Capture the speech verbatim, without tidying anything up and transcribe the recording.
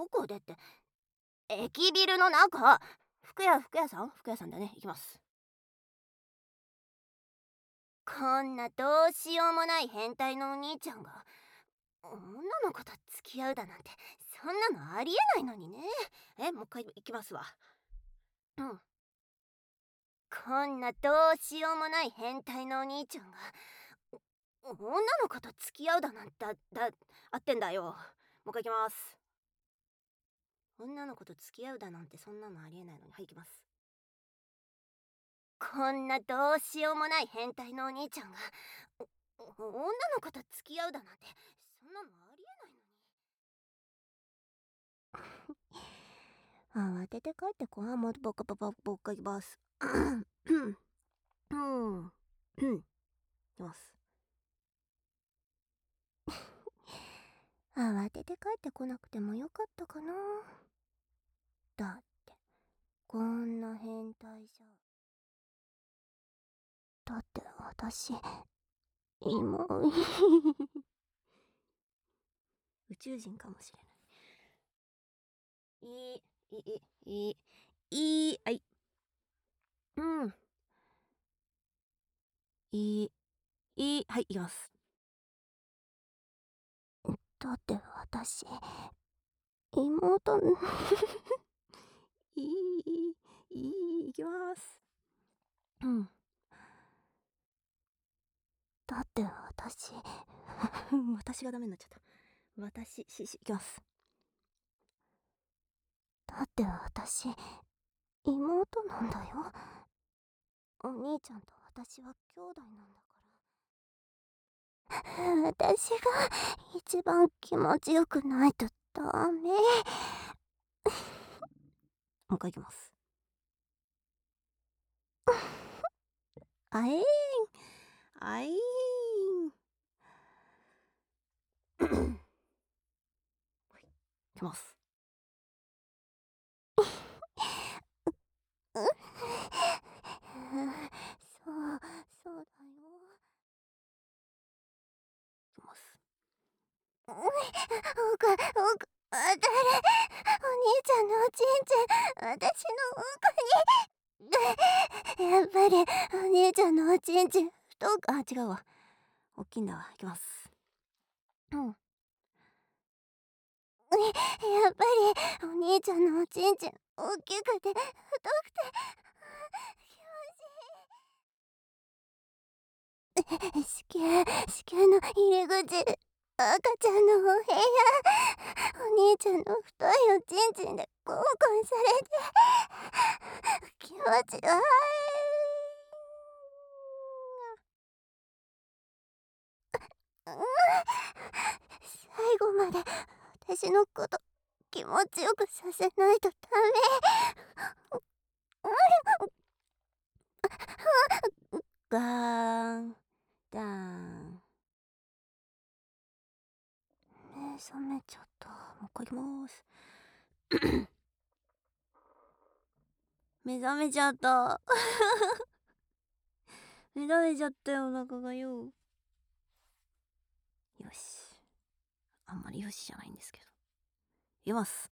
どこでって、駅ビルの中。服屋服屋さん服屋さんだね。行きます。こんなどうしようもない変態のお兄ちゃんが女の子と付き合うだなんて、そんなのありえないのにね。え、もう一回行きますわ。うん。こんなどうしようもない変態のお兄ちゃんがお女の子と付き合うだなんてだだ合ってんだよ。もう一回行きます。女の子と付き合うだなんて、そんなのありえないのに。はい、行きます。こんなどうしようもない変態のお兄ちゃんがおお女の子と付き合うだなんて、そんなのありえないのに。慌てて帰ってこはもうボカボカボカいきます。うんうんうんいきます。慌てて帰ってこなくてもよかったかな。だってこんな変態じゃ。だって私今宇宙人かもしれない。いいいいいいいいはい。うんいいいいはい、いきます。だって私妹いいいいいきます。うんだって私私がダメになっちゃった。私ししいきます。だって私妹なんだよ。お兄ちゃんと私は兄弟なんだから。私が一番気持ちよくないとダメ。もう一回いきます。あえーんあえーんいきます。そうそうだよ。いきます。おくおくあたれ、お兄ちゃんのおちんちん私のうんこに。やっぱりお兄ちゃんのおちんちん太く、あ違うわ、おっきいんだわ。いきます。うんやっぱりお兄ちゃんのおちんちん大きくて太くて気持ちいい。子宮子宮の入り口、赤ちゃんのお部屋、お兄ちゃんの太いおちんちんでコンコンされて気持ち悪い。最後まで私のこと気持ちよくさせないとダメ。ガーンダーン。目覚めちゃった。もう一回いきます。目覚めちゃった目覚めちゃったよ、お腹がよ。よし、あんまりよしじゃないんですけど、いきます。